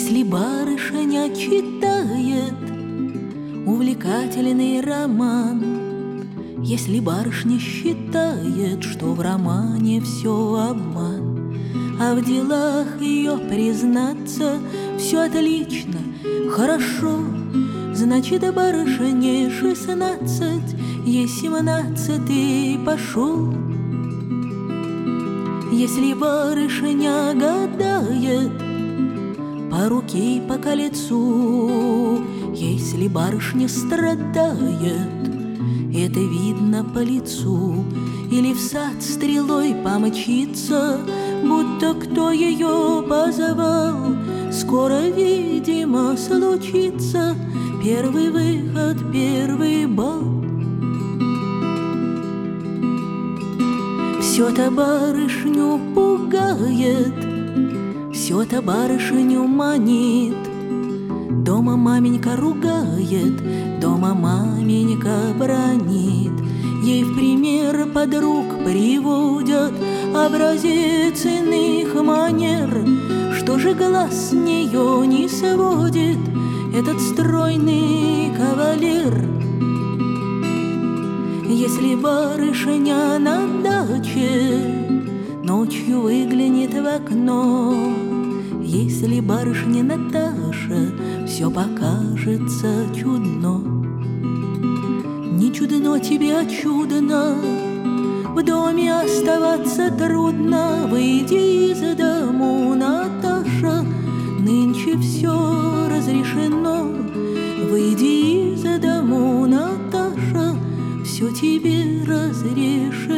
Если барышня читает увлекательный роман, если барышня считает, что в романе все обман, а в делах ее признаться все отлично, хорошо, значит, барышне 16, ей 17 пошел. Если барышня гадает по руке и по колецу, если барышня страдает, это видно по лицу, или в сад стрелой помчится, будто кто ее позвал, скоро, видимо, случится первый выход, первый бал. Все-то барышню пугает, все-то барышню манит, дома маменька ругает, дома маменька бранит, ей в пример подруг приводят образец иных манер. Что же глаз с нее не сводит этот стройный кавалер? Если барышня на даче ночью выглянет в окно, если барышне Наташа все покажется чудно. Не чудно тебе, а чудно, в доме оставаться трудно. Выйди из дому, Наташа, нынче все разрешено. Выйди из дому, Наташа, все тебе разрешено.